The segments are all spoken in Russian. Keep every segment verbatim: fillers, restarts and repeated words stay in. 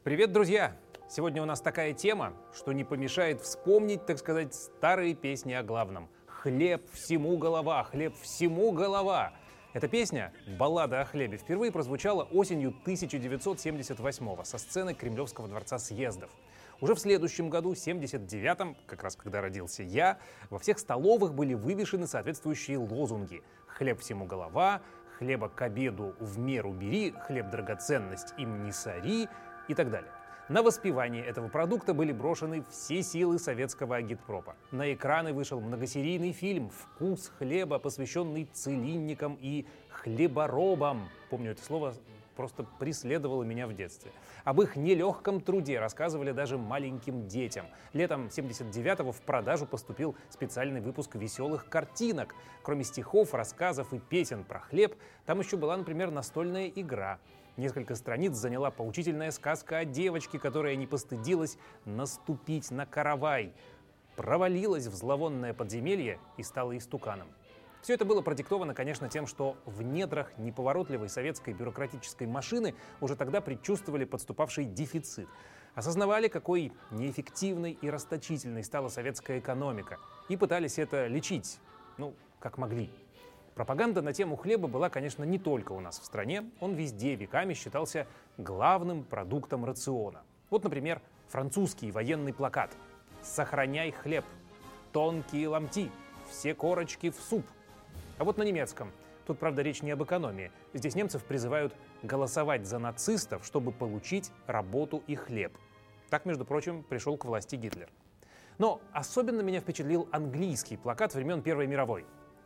Привет, друзья! Сегодня у нас такая тема, что не помешает вспомнить, так сказать, старые песни о главном. «Хлеб всему голова, хлеб всему голова». Эта песня, баллада о хлебе, впервые прозвучала осенью тысяча девятьсот семьдесят восьмого со сцены Кремлевского дворца съездов. Уже в следующем году, семьдесят девятом, как раз когда родился я, во всех столовых были вывешены соответствующие лозунги: «Хлеб всему голова», «Хлеба к обеду в меру бери», «Хлеб драгоценность им не сори» и так далее. На воспевание этого продукта были брошены все силы советского агитпропа. На экраны вышел многосерийный фильм «Вкус хлеба», посвященный целинникам и хлеборобам. Помню, это слово просто преследовало меня в детстве. Об их нелегком труде рассказывали даже маленьким детям. Летом семьдесят девятого в продажу поступил специальный выпуск веселых картинок. Кроме стихов, рассказов и песен про хлеб, там еще была, например, настольная игра. Несколько страниц заняла поучительная сказка о девочке, которая не постыдилась наступить на каравай, провалилась в зловонное подземелье и стала истуканом. Все это было продиктовано, конечно, тем, что в недрах неповоротливой советской бюрократической машины уже тогда предчувствовали подступавший дефицит. Осознавали, какой неэффективной и расточительной стала советская экономика, и пытались это лечить, ну, как могли. Пропаганда на тему хлеба была, конечно, не только у нас в стране, он везде веками считался главным продуктом рациона. Вот, например, французский военный плакат: «Сохраняй хлеб, тонкие ломти, все корочки в суп». А вот на немецком, тут, правда, речь не об экономии, здесь немцев призывают голосовать за нацистов, чтобы получить работу и хлеб. Так, между прочим, пришел к власти Гитлер. Но особенно меня впечатлил английский плакат времен Первой мировой.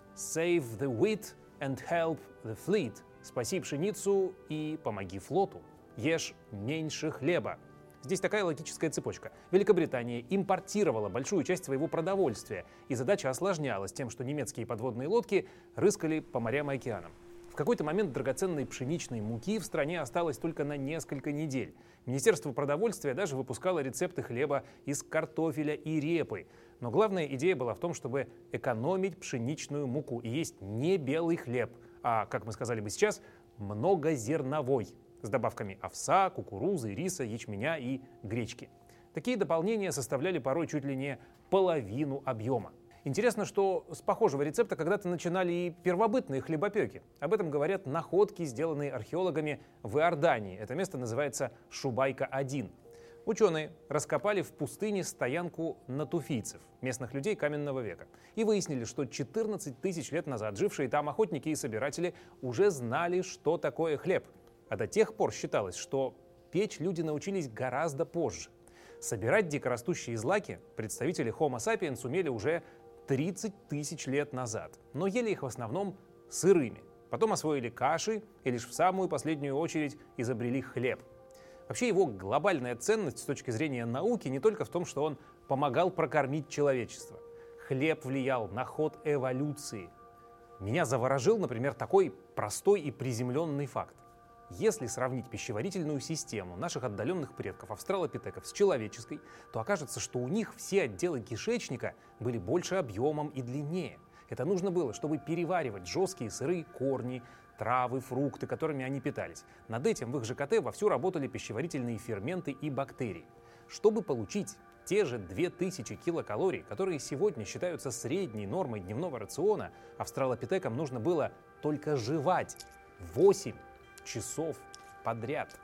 «Save the wheat and help the fleet». «Спаси пшеницу и помоги флоту». «Ешь меньше хлеба». Здесь такая логическая цепочка. Великобритания импортировала большую часть своего продовольствия, и задача осложнялась тем, что немецкие подводные лодки рыскали по морям и океанам. В какой-то момент драгоценной пшеничной муки в стране осталось только на несколько недель. Министерство продовольствия даже выпускало рецепты хлеба из картофеля и репы. Но главная идея была в том, чтобы экономить пшеничную муку и есть не белый хлеб, а, как мы сказали бы сейчас, многозерновой, с добавками овса, кукурузы, риса, ячменя и гречки. Такие дополнения составляли порой чуть ли не половину объема. Интересно, что с похожего рецепта когда-то начинали и первобытные хлебопеки. Об этом говорят находки, сделанные археологами в Иордании. Это место называется Шубайка один. Ученые раскопали в пустыне стоянку натуфийцев, местных людей каменного века, и выяснили, что четырнадцать тысяч лет назад жившие там охотники и собиратели уже знали, что такое хлеб. А до тех пор считалось, что печь люди научились гораздо позже. Собирать дикорастущие злаки представители Homo sapiens умели уже тридцать тысяч лет назад, но ели их в основном сырыми. Потом освоили каши и лишь в самую последнюю очередь изобрели хлеб. Вообще его глобальная ценность с точки зрения науки не только в том, что он помогал прокормить человечество. Хлеб влиял на ход эволюции. Меня заворожил, например, такой простой и приземленный факт. Если сравнить пищеварительную систему наших отдаленных предков австралопитеков с человеческой, то окажется, что у них все отделы кишечника были больше объемом и длиннее. Это нужно было, чтобы переваривать жесткие сырые корни, травы, фрукты, которыми они питались. Над этим в их ЖКТ вовсю работали пищеварительные ферменты и бактерии. Чтобы получить те же две тысячи килокалорий, которые сегодня считаются средней нормой дневного рациона, австралопитекам нужно было только жевать восемь часов подряд.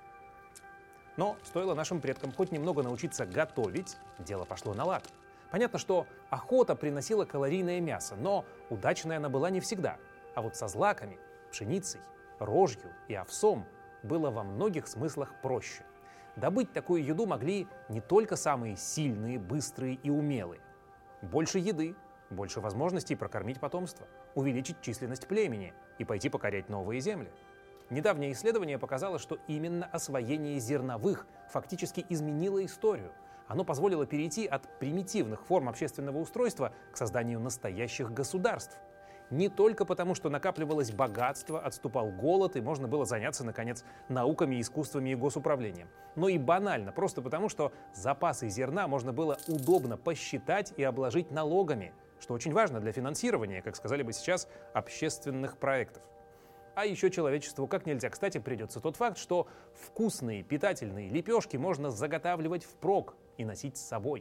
Но стоило нашим предкам хоть немного научиться готовить, дело пошло на лад. Понятно, что охота приносила калорийное мясо, но удачной она была не всегда. А вот со злаками, пшеницей, рожью и овсом было во многих смыслах проще. Добыть такую еду могли не только самые сильные, быстрые и умелые. Больше еды, больше возможностей прокормить потомство, увеличить численность племени и пойти покорять новые земли. Недавнее исследование показало, что именно освоение зерновых фактически изменило историю. Оно позволило перейти от примитивных форм общественного устройства к созданию настоящих государств. Не только потому, что накапливалось богатство, отступал голод и можно было заняться, наконец, науками, искусствами и госуправлением, но и банально, просто потому, что запасы зерна можно было удобно посчитать и обложить налогами, что очень важно для финансирования, как сказали бы сейчас, общественных проектов. А еще человечеству как нельзя кстати придется тот факт, что вкусные питательные лепешки можно заготавливать впрок и носить с собой.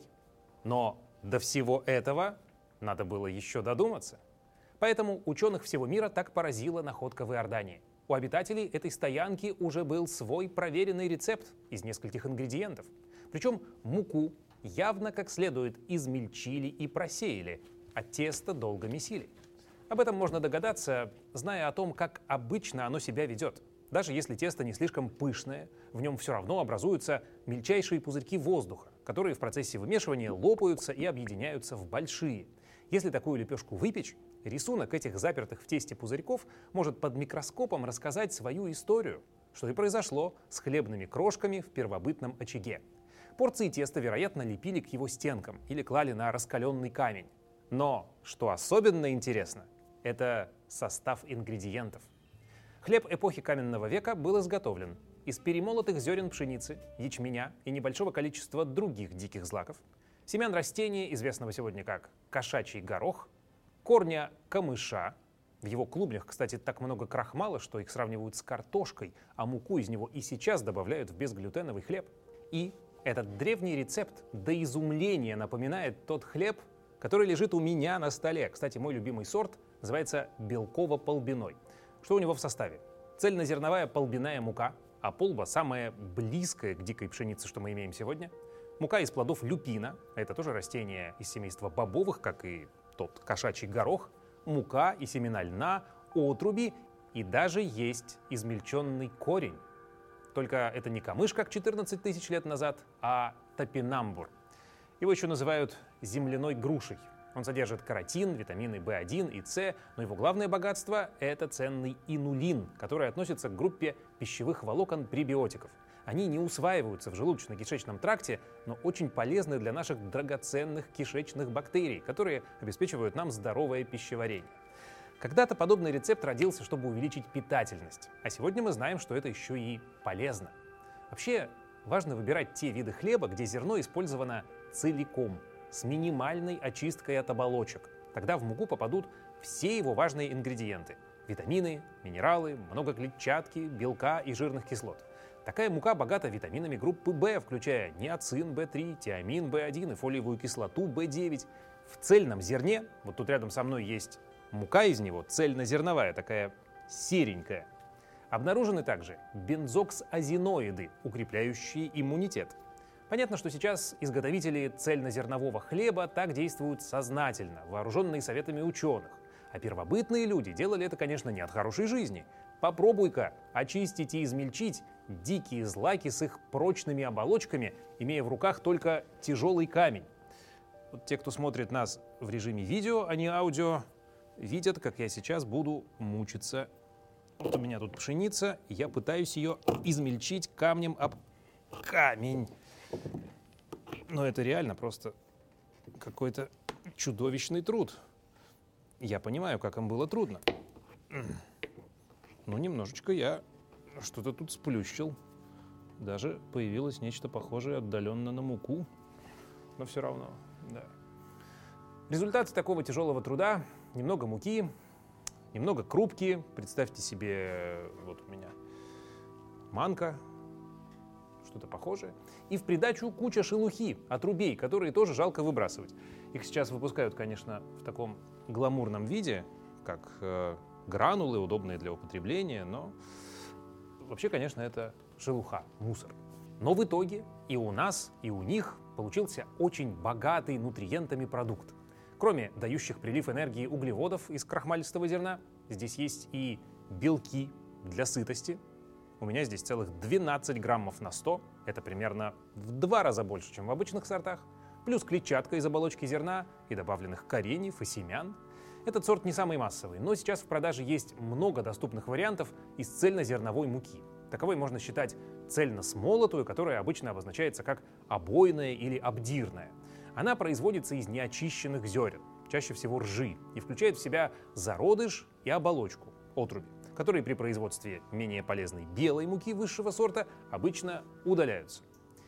Но до всего этого надо было еще додуматься. Поэтому ученых всего мира так поразила находка в Иордании. У обитателей этой стоянки уже был свой проверенный рецепт из нескольких ингредиентов. Причем муку явно как следует измельчили и просеяли, а тесто долго месили. Об этом можно догадаться, зная о том, как обычно оно себя ведет. Даже если тесто не слишком пышное, в нем все равно образуются мельчайшие пузырьки воздуха, которые в процессе вымешивания лопаются и объединяются в большие. Если такую лепешку выпечь, рисунок этих запертых в тесте пузырьков может под микроскопом рассказать свою историю, что и произошло с хлебными крошками в первобытном очаге. Порции теста, вероятно, лепили к его стенкам или клали на раскаленный камень. Но, что особенно интересно, это состав ингредиентов. Хлеб эпохи каменного века был изготовлен из перемолотых зерен пшеницы, ячменя и небольшого количества других диких злаков, семян растения, известного сегодня как кошачий горох, корня камыша. В его клубнях, кстати, так много крахмала, что их сравнивают с картошкой, а муку из него и сейчас добавляют в безглютеновый хлеб. И этот древний рецепт до изумления напоминает тот хлеб, который лежит у меня на столе. Кстати, мой любимый сорт называется белково-полбяной. Что у него в составе? Цельнозерновая полбяная мука, а полба самая близкая к дикой пшенице, что мы имеем сегодня. Мука из плодов люпина, это тоже растение из семейства бобовых, как и тот кошачий горох. Мука и семена льна, отруби и даже есть измельченный корень. Только это не камыш, как четырнадцать тысяч лет назад, а топинамбур. Его еще называют земляной грушей. Он содержит каротин, витамины бэ один и С, но его главное богатство – это ценный инулин, который относится к группе пищевых волокон пребиотиков. Они не усваиваются в желудочно-кишечном тракте, но очень полезны для наших драгоценных кишечных бактерий, которые обеспечивают нам здоровое пищеварение. Когда-то подобный рецепт родился, чтобы увеличить питательность, а сегодня мы знаем, что это еще и полезно. Вообще, важно выбирать те виды хлеба, где зерно использовано целиком, с минимальной очисткой от оболочек. Тогда в муку попадут все его важные ингредиенты – витамины, минералы, много клетчатки, белка и жирных кислот. Такая мука богата витаминами группы В, включая ниацин бэ три, тиамин бэ один и фолиевую кислоту бэ девять. В цельном зерне, вот тут рядом со мной есть мука из него, цельнозерновая, такая серенькая. Обнаружены также бензоксазиноиды, укрепляющие иммунитет. Понятно, что сейчас изготовители цельнозернового хлеба так действуют сознательно, вооруженные советами ученых. А первобытные люди делали это, конечно, не от хорошей жизни. Попробуй-ка очистить и измельчить дикие злаки с их прочными оболочками, имея в руках только тяжелый камень. Вот те, кто смотрит нас в режиме видео, а не аудио, видят, как я сейчас буду мучиться. Вот у меня тут пшеница, и я пытаюсь ее измельчить камнем об камень. Но это реально просто какой-то чудовищный труд. Я понимаю, как им было трудно. Ну, немножечко я что-то тут сплющил. Даже появилось нечто похожее отдаленно на муку. Но все равно, да. Результат такого тяжелого труда – немного муки, немного крупки. Представьте себе, вот у меня манка, что-то похожее. И в придачу куча шелухи, отрубей, которые тоже жалко выбрасывать. Их сейчас выпускают, конечно, в таком гламурном виде, как э, гранулы, удобные для употребления, но вообще, конечно, это шелуха, мусор. Но в итоге и у нас, и у них получился очень богатый нутриентами продукт. Кроме дающих прилив энергии углеводов из крахмалистого зерна, здесь есть и белки для сытости. У меня здесь целых двенадцать граммов на сто. Это примерно в два раза больше, чем в обычных сортах. Плюс клетчатка из оболочки зерна и добавленных кореньев и семян. Этот сорт не самый массовый, но сейчас в продаже есть много доступных вариантов из цельнозерновой муки. Таковой можно считать цельносмолотую, которая обычно обозначается как обойная или обдирная. Она производится из неочищенных зерен, чаще всего ржи, и включает в себя зародыш и оболочку, отруби, которые при производстве менее полезной белой муки высшего сорта обычно удаляются.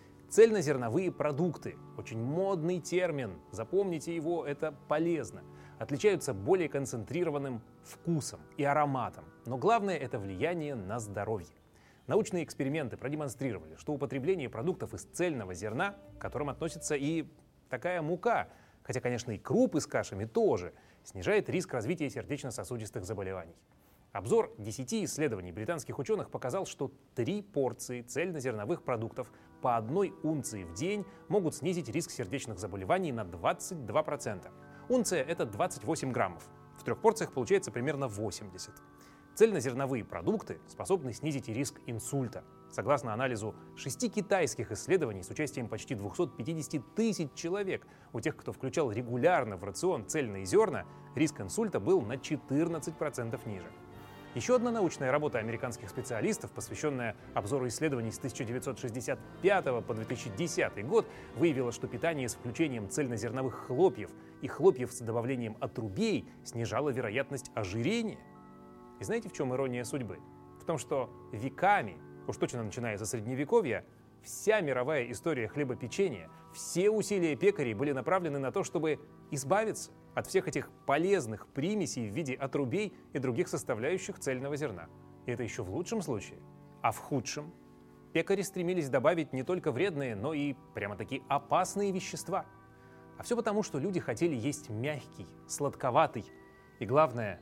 Цельнозерновые продукты – очень модный термин, запомните его, это полезно. отличаются более концентрированным вкусом и ароматом. Но главное – это влияние на здоровье. Научные эксперименты продемонстрировали, что употребление продуктов из цельного зерна, к которым относится и такая мука, хотя, конечно, и крупы с кашами тоже, снижает риск развития сердечно-сосудистых заболеваний. Обзор десяти исследований британских ученых показал, что три порции цельнозерновых продуктов по одной унции в день могут снизить риск сердечных заболеваний на двадцать два процента. Унция – это двадцать восемь граммов. В трех порциях получается примерно восемьдесят. Цельнозерновые продукты способны снизить и риск инсульта. Согласно анализу шести китайских исследований с участием почти двухсот пятидесяти тысяч человек, у тех, кто включал регулярно в рацион цельные зерна, риск инсульта был на четырнадцать процентов ниже. Еще одна научная работа американских специалистов, посвященная обзору исследований с тысяча девятьсот шестьдесят пятого по две тысячи десятый год, выявила, что питание с включением цельнозерновых хлопьев и хлопьев с добавлением отрубей снижало вероятность ожирения. И знаете, в чем ирония судьбы? В том, что веками, уж точно начиная со Средневековья, вся мировая история хлебопечения, все усилия пекарей были направлены на то, чтобы избавиться от всех этих полезных примесей в виде отрубей и других составляющих цельного зерна. И это еще в лучшем случае. А в худшем пекари стремились добавить не только вредные, но и прямо-таки опасные вещества. А все потому, что люди хотели есть мягкий, сладковатый и, главное,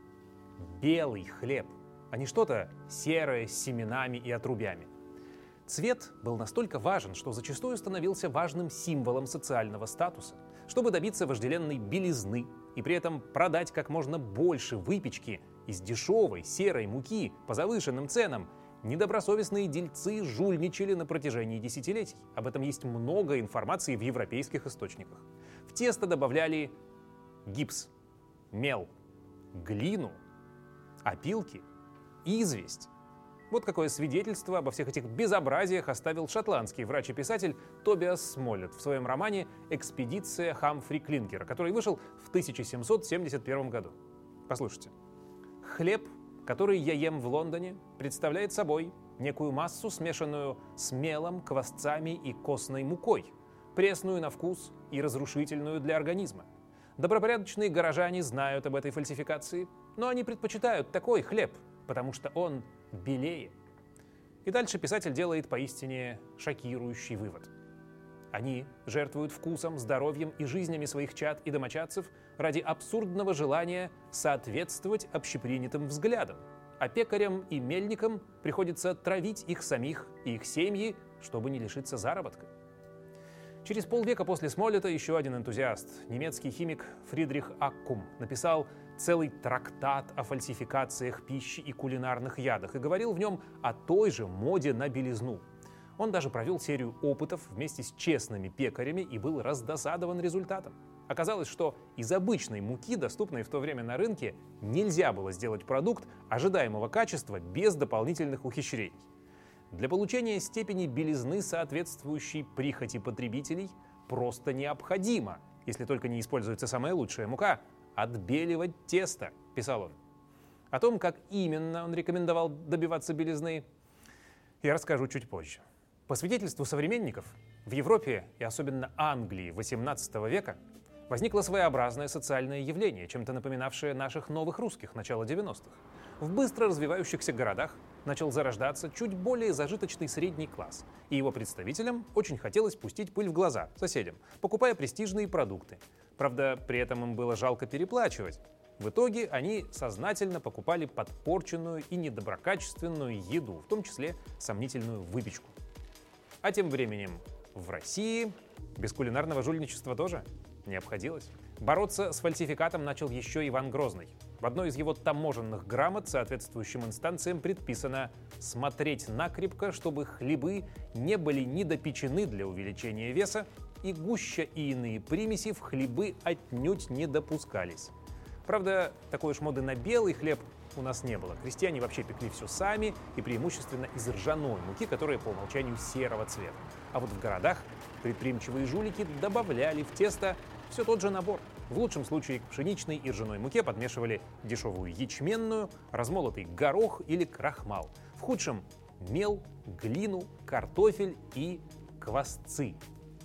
белый хлеб, а не что-то серое с семенами и отрубями. Цвет был настолько важен, что зачастую становился важным символом социального статуса. Чтобы добиться вожделенной белизны и при этом продать как можно больше выпечки из дешевой серой муки по завышенным ценам, недобросовестные дельцы жульничали на протяжении десятилетий. Об этом есть много информации в европейских источниках. В тесто добавляли гипс, мел, глину, опилки, известь. Вот какое свидетельство обо всех этих безобразиях оставил шотландский врач и писатель Тобиас Смоллет в своем романе «Экспедиция Хамфри Клинкера», который вышел в тысяча семьсот семьдесят первом году. Послушайте. «Хлеб, который я ем в Лондоне, представляет собой некую массу, смешанную с мелом, квасцами и костной мукой, пресную на вкус и разрушительную для организма. Добропорядочные горожане знают об этой фальсификации, но они предпочитают такой хлеб, потому что он белее». И дальше писатель делает поистине шокирующий вывод. Они жертвуют вкусом, здоровьем и жизнями своих чад и домочадцев ради абсурдного желания соответствовать общепринятым взглядам, а пекарям и мельникам приходится травить их самих и их семьи, чтобы не лишиться заработка. Через полвека после Смоллета еще один энтузиаст, немецкий химик Фридрих Аккум, написал целый трактат о фальсификациях пищи и кулинарных ядах и говорил в нем о той же моде на белизну. Он даже провел серию опытов вместе с честными пекарями и был раздосадован результатом. Оказалось, что из обычной муки, доступной в то время на рынке, нельзя было сделать продукт ожидаемого качества без дополнительных ухищрений. Для получения степени белизны, соответствующей прихоти потребителей, просто необходимо, если только не используется самая лучшая мука, отбеливать тесто, писал он. О том, как именно он рекомендовал добиваться белизны, я расскажу чуть позже. По свидетельству современников, в Европе и особенно Англии восемнадцатого века возникло своеобразное социальное явление, чем-то напоминавшее наших новых русских начала девяностых. В быстро развивающихся городах начал зарождаться чуть более зажиточный средний класс, и его представителям очень хотелось пустить пыль в глаза соседям, покупая престижные продукты. Правда, при этом им было жалко переплачивать. В итоге они сознательно покупали подпорченную и недоброкачественную еду, в том числе сомнительную выпечку. А тем временем в России без кулинарного жульничества тоже не обходилось. Бороться с фальсификатом начал еще Иван Грозный. В одной из его таможенных грамот соответствующим инстанциям предписано смотреть накрепко, чтобы хлебы не были недопечены для увеличения веса, и гуща и иные примеси в хлебы отнюдь не допускались. Правда, такой уж моды на белый хлеб у нас не было. Крестьяне вообще пекли все сами и преимущественно из ржаной муки, которая по умолчанию серого цвета. А вот в городах предприимчивые жулики добавляли в тесто все тот же набор. В лучшем случае к пшеничной и ржаной муке подмешивали дешевую ячменную, размолотый горох или крахмал. В худшем – мел, глину, картофель и квасцы.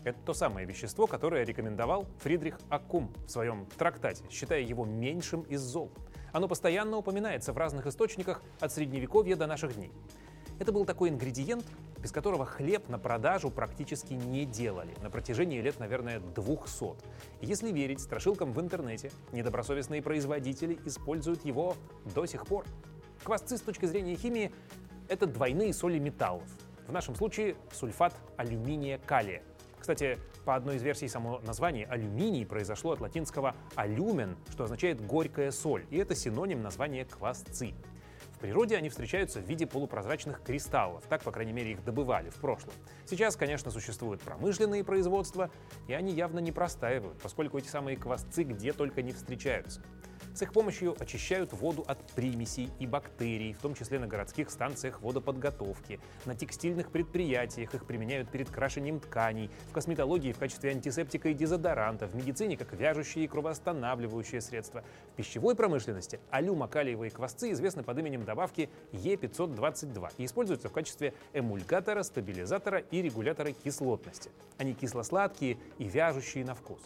Это то самое вещество, которое рекомендовал Фридрих Аккум в своем трактате, считая его меньшим из зол. Оно постоянно упоминается в разных источниках от Средневековья до наших дней. Это был такой ингредиент, без которого хлеб на продажу практически не делали на протяжении лет, наверное, двухсот. И если верить страшилкам в интернете, недобросовестные производители используют его до сих пор. Квасцы с точки зрения химии — это двойные соли металлов. В нашем случае сульфат алюминия калия. Кстати, по одной из версий само название алюминий произошло от латинского «алюмен», что означает «горькая соль», и это синоним названия квасцы. В природе они встречаются в виде полупрозрачных кристаллов, так, по крайней мере, их добывали в прошлом. Сейчас, конечно, существуют промышленные производства, и они явно не простаивают, поскольку эти самые квасцы где только не встречаются. С их помощью очищают воду от примесей и бактерий, в том числе на городских станциях водоподготовки. На текстильных предприятиях их применяют перед крашением тканей, в косметологии в качестве антисептика и дезодоранта, в медицине как вяжущие и кровоостанавливающие средства. В пищевой промышленности алюмокалиевые квасцы известны под именем добавки Е пятьсот двадцать два и используются в качестве эмульгатора, стабилизатора и регулятора кислотности. Они кисло-сладкие и вяжущие на вкус.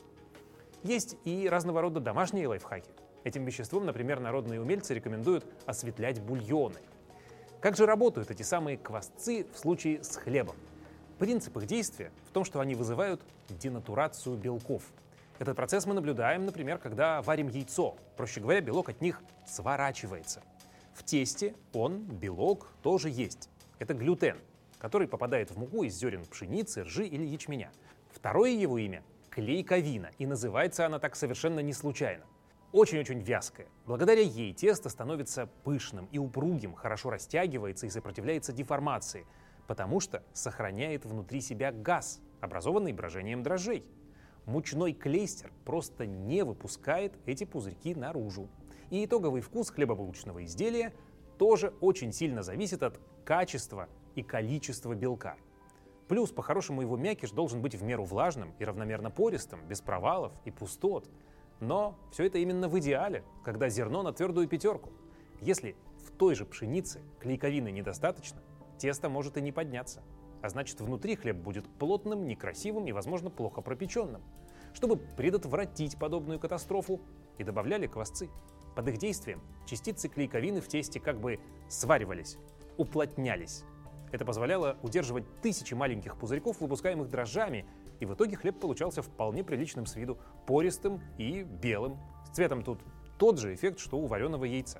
Есть и разного рода домашние лайфхаки. Этим веществом, например, народные умельцы рекомендуют осветлять бульоны. Как же работают эти самые квасцы в случае с хлебом? Принцип их действия в том, что они вызывают денатурацию белков. Этот процесс мы наблюдаем, например, когда варим яйцо. Проще говоря, белок от них сворачивается. В тесте он, белок, тоже есть. Это глютен, который попадает в муку из зерен пшеницы, ржи или ячменя. Второе его имя – клейковина, и называется она так совершенно не случайно. Очень-очень вязкая. Благодаря ей тесто становится пышным и упругим, хорошо растягивается и сопротивляется деформации, потому что сохраняет внутри себя газ, образованный брожением дрожжей. Мучной клейстер просто не выпускает эти пузырьки наружу. И итоговый вкус хлебобулочного изделия тоже очень сильно зависит от качества и количества белка. Плюс, по-хорошему, его мякиш должен быть в меру влажным и равномерно пористым, без провалов и пустот. Но все это именно в идеале, когда зерно на твердую пятерку. Если в той же пшенице клейковины недостаточно, тесто может и не подняться. А значит, внутри хлеб будет плотным, некрасивым и, возможно, плохо пропеченным. Чтобы предотвратить подобную катастрофу, и добавляли квасцы. Под их действием частицы клейковины в тесте как бы сваривались, уплотнялись. Это позволяло удерживать тысячи маленьких пузырьков, выпускаемых дрожжами, и в итоге хлеб получался вполне приличным с виду, пористым и белым. С цветом тут тот же эффект, что у вареного яйца.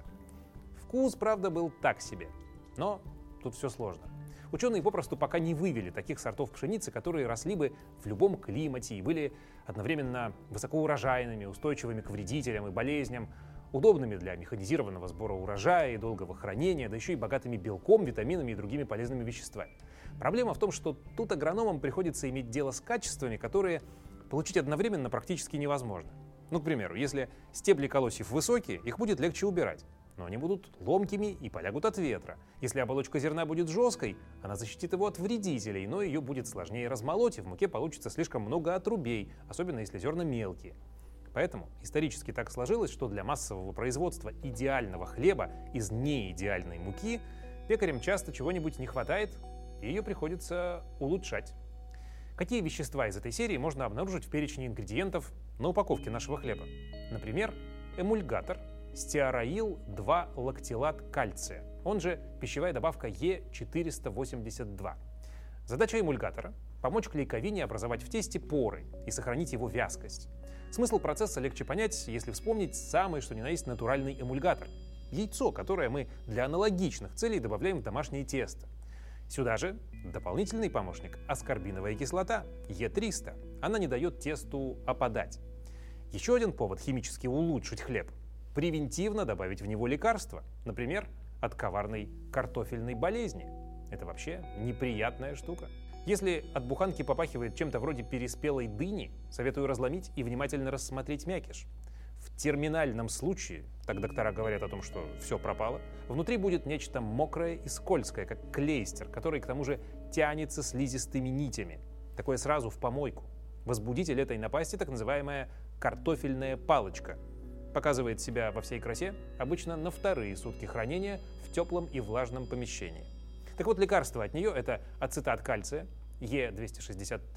Вкус, правда, был так себе, но тут все сложно. Ученые попросту пока не вывели таких сортов пшеницы, которые росли бы в любом климате и были одновременно высокоурожайными, устойчивыми к вредителям и болезням, удобными для механизированного сбора урожая и долгого хранения, да еще и богатыми белком, витаминами и другими полезными веществами. Проблема в том, что тут агрономам приходится иметь дело с качествами, которые получить одновременно практически невозможно. Ну, к примеру, если стебли колосьев высокие, их будет легче убирать, но они будут ломкими и полягут от ветра. Если оболочка зерна будет жесткой, она защитит его от вредителей, но ее будет сложнее размолоть, и в муке получится слишком много отрубей, особенно если зерна мелкие. Поэтому исторически так сложилось, что для массового производства идеального хлеба из неидеальной муки пекарям часто чего-нибудь не хватает, и ее приходится улучшать. Какие вещества из этой серии можно обнаружить в перечне ингредиентов на упаковке нашего хлеба? Например, эмульгатор стеароил два лактилат кальция, он же пищевая добавка Е четыреста восемьдесят два. Задача эмульгатора – помочь клейковине образовать в тесте поры и сохранить его вязкость. Смысл процесса легче понять, если вспомнить самый что ни на есть натуральный эмульгатор – яйцо, которое мы для аналогичных целей добавляем в домашнее тесто. Сюда же дополнительный помощник – аскорбиновая кислота Е триста. Она не дает тесту опадать. Еще один повод химически улучшить хлеб – превентивно добавить в него лекарства, например, от коварной картофельной болезни. Это вообще неприятная штука. Если от буханки попахивает чем-то вроде переспелой дыни, советую разломить и внимательно рассмотреть мякиш. В терминальном случае, так доктора говорят о том, что все пропало, внутри будет нечто мокрое и скользкое, как клейстер, который к тому же тянется слизистыми нитями. Такое сразу в помойку. Возбудитель этой напасти, так называемая картофельная палочка, показывает себя во всей красе обычно на вторые сутки хранения в теплом и влажном помещении. Так вот, лекарство от нее – это ацетат кальция Е двести шестьдесят три,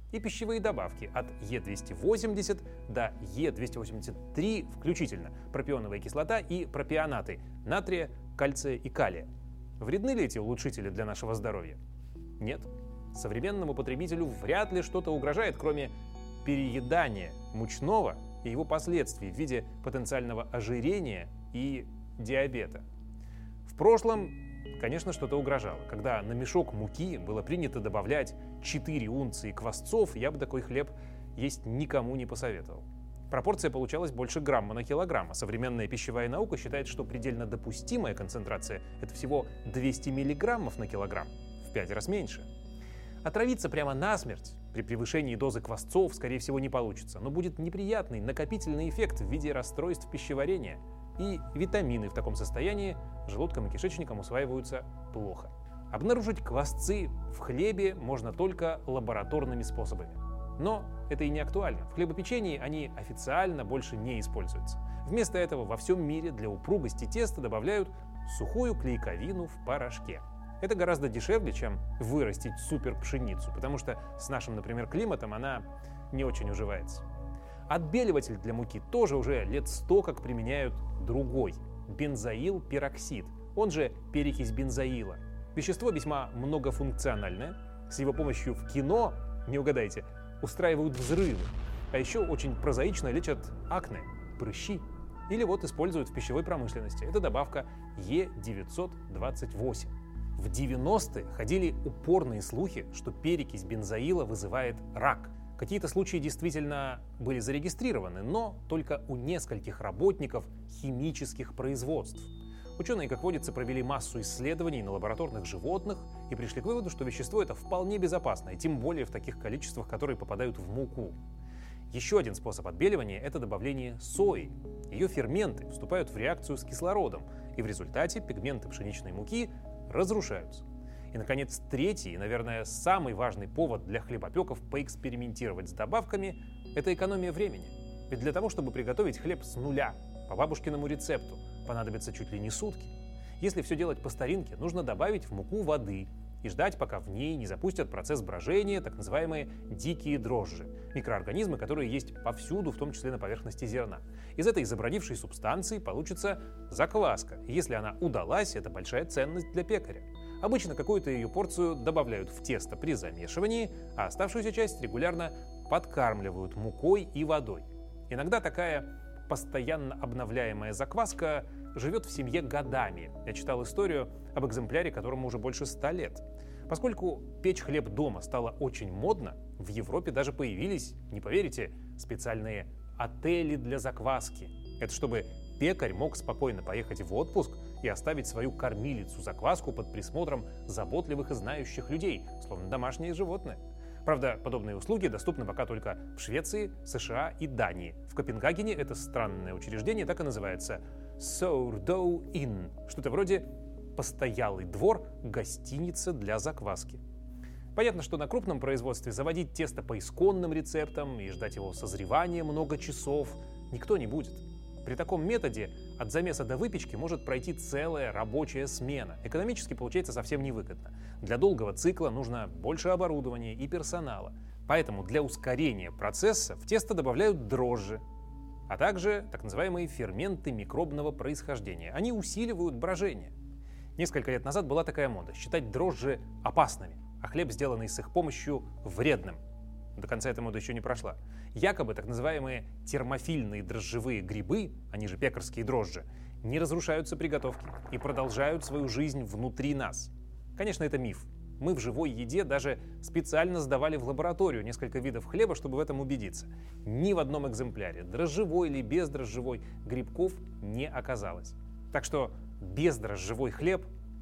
и пищевые добавки от Е двести восемьдесят до Е двести восемьдесят три включительно, пропионовая кислота и пропионаты натрия, кальция и калия. Вредны ли эти улучшители для нашего здоровья? Нет. Современному потребителю вряд ли что-то угрожает, кроме переедания мучного и его последствий в виде потенциального ожирения и диабета. В прошлом, конечно, что-то угрожало. Когда на мешок муки было принято добавлять четыре унции квасцов, я бы такой хлеб есть никому не посоветовал. Пропорция получалась больше грамма на килограмм, а современная пищевая наука считает, что предельно допустимая концентрация – это всего двести миллиграммов на килограмм, в пять раз меньше. Отравиться прямо насмерть при превышении дозы квасцов, скорее всего, не получится, но будет неприятный накопительный эффект в виде расстройств пищеварения, и витамины в таком состоянии желудком и кишечником усваиваются плохо. Обнаружить квасцы в хлебе можно только лабораторными способами. Но это и не актуально. В хлебопечении они официально больше не используются. Вместо этого во всем мире для упругости теста добавляют сухую клейковину в порошке. Это гораздо дешевле, чем вырастить суперпшеницу, потому что с нашим, например, климатом она не очень уживается. Отбеливатель для муки тоже уже лет сто как применяют другой – бензоилпероксид, он же перекись бензоила. Вещество весьма многофункциональное. С его помощью в кино, не угадайте, устраивают взрывы. А еще очень прозаично лечат акне, прыщи. Или вот используют в пищевой промышленности. Это добавка Е девятьсот двадцать восемь. В девяностые ходили упорные слухи, что перекись бензоила вызывает рак. Какие-то случаи действительно были зарегистрированы, но только у нескольких работников химических производств. Ученые, как водится, провели массу исследований на лабораторных животных и пришли к выводу, что вещество это вполне безопасно, и тем более в таких количествах, которые попадают в муку. Еще один способ отбеливания – это добавление сои. Ее ферменты вступают в реакцию с кислородом, и в результате пигменты пшеничной муки разрушаются. И, наконец, третий, и, наверное, самый важный повод для хлебопеков поэкспериментировать с добавками – это экономия времени. Ведь для того, чтобы приготовить хлеб с нуля, по бабушкиному рецепту, понадобится чуть ли не сутки. Если все делать по старинке, нужно добавить в муку воды и ждать, пока в ней не запустят процесс брожения, так называемые дикие дрожжи, микроорганизмы, которые есть повсюду, в том числе на поверхности зерна. Из этой забродившей субстанции получится закваска. И если она удалась, это большая ценность для пекаря. Обычно какую-то ее порцию добавляют в тесто при замешивании, а оставшуюся часть регулярно подкармливают мукой и водой. Иногда такая постоянно обновляемая закваска живет в семье годами. Я читал историю об экземпляре, которому уже больше ста лет. Поскольку печь хлеб дома стало очень модно, в Европе даже появились, не поверите, специальные отели для закваски. Это чтобы пекарь мог спокойно поехать в отпуск и оставить свою кормилицу-закваску под присмотром заботливых и знающих людей, словно домашние животные. Правда, подобные услуги доступны пока только в Швеции, США и Дании. В Копенгагене это странное учреждение так и называется Sourdough Inn, что-то вроде постоялый двор, гостиница для закваски. Понятно, что на крупном производстве заводить тесто по исконным рецептам и ждать его созревания много часов никто не будет. При таком методе от замеса до выпечки может пройти целая рабочая смена. Экономически получается совсем невыгодно. Для долгого цикла нужно больше оборудования и персонала. Поэтому для ускорения процесса в тесто добавляют дрожжи, а также так называемые ферменты микробного происхождения. Они усиливают брожение. Несколько лет назад была такая мода – считать дрожжи опасными, а хлеб, сделанный с их помощью, вредным. До конца эта мода еще не прошла. Якобы так называемые термофильные дрожжевые грибы, они же пекарские дрожжи, не разрушаются при готовке и продолжают свою жизнь внутри нас. Конечно, это миф. Мы в живой еде даже специально сдавали в лабораторию несколько видов хлеба, чтобы в этом убедиться. Ни в одном экземпляре, дрожжевой или бездрожжевой, грибков не оказалось. Так что бездрожжевой хлеб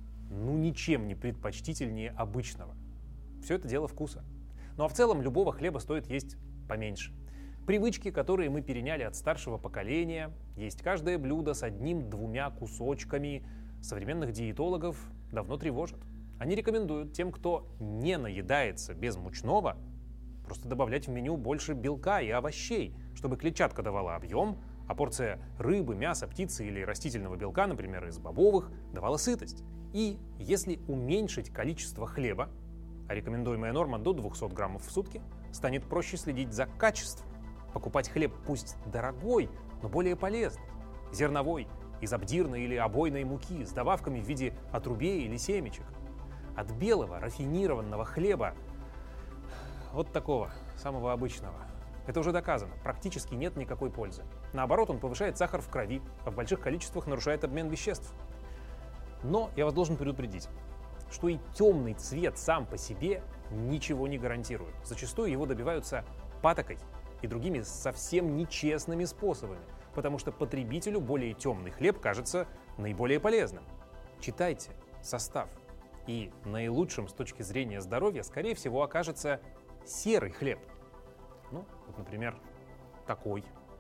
ну ничем не предпочтительнее обычного. Все это дело вкуса. Ну а в целом любого хлеба стоит есть поменьше. Привычки, которые мы переняли от старшего поколения, есть каждое блюдо с одним-двумя кусочками, современных диетологов давно тревожат. Они рекомендуют тем, кто не наедается без мучного, просто добавлять в меню больше белка и овощей, чтобы клетчатка давала объем, а порция рыбы, мяса, птицы или растительного белка, например, из бобовых, давала сытость. И если уменьшить количество хлеба, а рекомендуемая норма до двухсот граммов в сутки, станет проще следить за качеством. Покупать хлеб пусть дорогой, но более полезный. Зерновой, из обдирной или обойной муки, с добавками в виде отрубей или семечек. От белого, рафинированного хлеба, вот такого, самого обычного, это уже доказано, практически нет никакой пользы. Наоборот, он повышает сахар в крови, а в больших количествах нарушает обмен веществ. Но я вас должен предупредить, что и темный цвет сам по себе ничего не гарантирует. Зачастую его добиваются патокой и другими совсем нечестными способами, потому что потребителю более темный хлеб кажется наиболее полезным. Читайте состав, и наилучшим с точки зрения здоровья, скорее всего, окажется серый хлеб. Ну, вот, например, такой.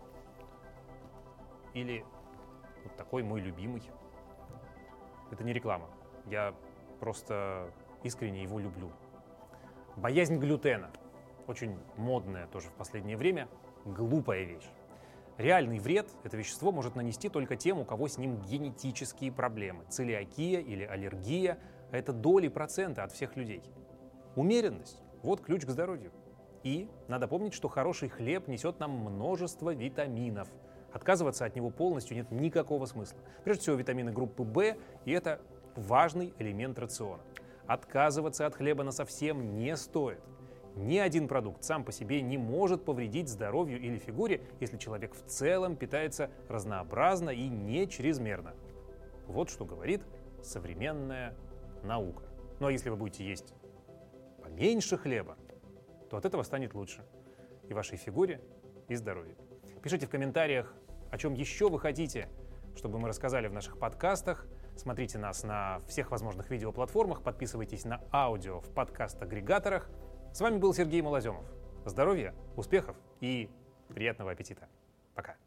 Или вот такой мой любимый. Это не реклама. Я просто искренне его люблю. Боязнь глютена. Очень модная тоже в последнее время. Глупая вещь. Реальный вред это вещество может нанести только тем, у кого с ним генетические проблемы. Целиакия или аллергия – это доли процента от всех людей. Умеренность – вот ключ к здоровью. И надо помнить, что хороший хлеб несет нам множество витаминов. Отказываться от него полностью нет никакого смысла. Прежде всего, витамины группы В, и это важный элемент рациона. Отказываться от хлеба насовсем не стоит. Ни один продукт сам по себе не может повредить здоровью или фигуре, если человек в целом питается разнообразно и не чрезмерно. Вот что говорит современная наука. Ну а если вы будете есть поменьше хлеба, то от этого станет лучше и вашей фигуре, и здоровью. Пишите в комментариях, о чем еще вы хотите, чтобы мы рассказали в наших подкастах. Смотрите нас на всех возможных видеоплатформах, подписывайтесь на аудио в подкаст-агрегаторах. С вами был Сергей Малоземов. Здоровья, успехов и приятного аппетита. Пока.